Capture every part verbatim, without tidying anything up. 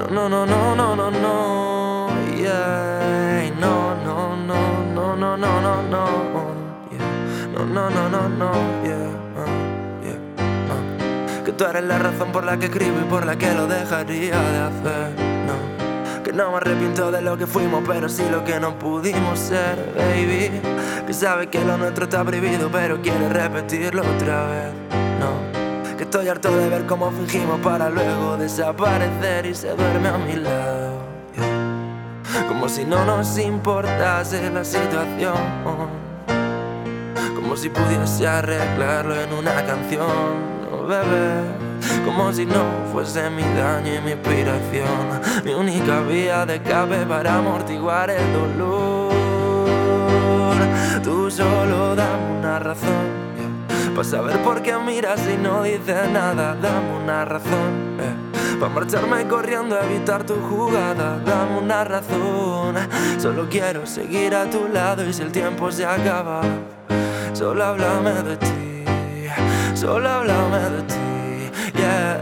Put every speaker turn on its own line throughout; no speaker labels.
no, no, no, no, no, no, yeah. No, no, no, no, no, no, no, no, yeah. No, no, no, no, no, yeah, uh, yeah, uh. Que tú eres la razón por la que escribo y por la que lo dejaría de hacer, no. Que no me arrepiento de lo que fuimos, pero sí lo que no pudimos ser, baby. Que sabes que lo nuestro está prohibido, pero quieres repetirlo otra vez, no. Que estoy harto de ver cómo fingimos para luego desaparecer y se duerme a mi lado, yeah. Como si no nos importase la situación, como si pudiese arreglarlo en una canción, oh, bebé. Como si no fuese mi daño y mi inspiración, mi única vía de escape para amortiguar el dolor. Tú solo dame una razón, pa' saber por qué miras y no dices nada. Dame una razón, eh. Pa' marcharme corriendo a evitar tu jugada. Dame una razón, solo quiero seguir a tu lado. Y si el tiempo se acaba, solo háblame de ti, solo háblame de ti, yeah,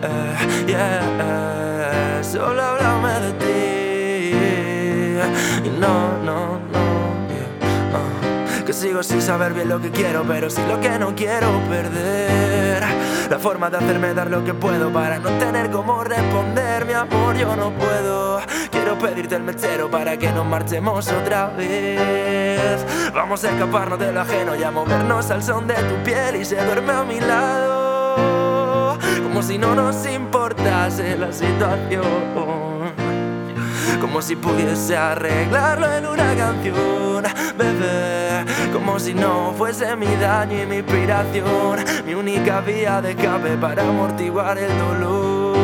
yeah. Solo háblame de ti, y no, no, no, que sigo sin saber bien lo que quiero, pero sí lo que no quiero perder. La forma de hacerme dar lo que puedo para no tener cómo responder. Mi amor, yo no puedo. Quiero pedirte el mechero para que nos marchemos otra vez. Vamos a escaparnos de lo ajeno y a movernos al son de tu piel. Y se duerme a mi lado, como si no nos importase la situación, como si pudiese arreglarlo en una canción, bebé. Como si no fuese mi daño y mi inspiración, mi única vía de escape para amortiguar el dolor.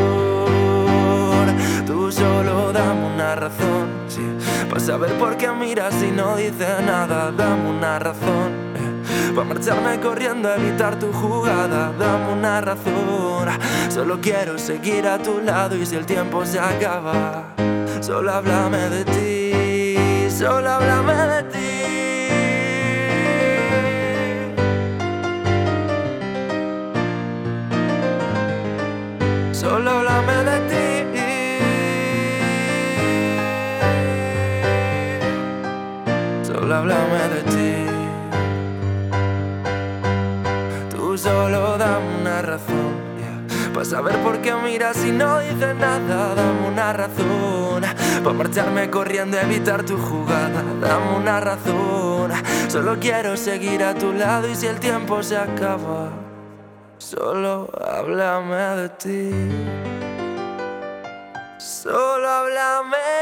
Tú solo dame una razón, sí, para saber por qué miras y no dices nada. Dame una razón, eh, para marcharme corriendo a evitar tu jugada. Dame una razón, solo quiero seguir a tu lado. Y si el tiempo se acaba, solo háblame de ti, solo háblame de ti. Solo háblame de ti, solo háblame de ti. Tú solo dame una razón, yeah, pa' saber por qué miras y no dices nada. Dame una razón, pa' marcharme corriendo y evitar tu jugada. Dame una razón, solo quiero seguir a tu lado. Y si el tiempo se acaba, solo háblame de ti, solo háblame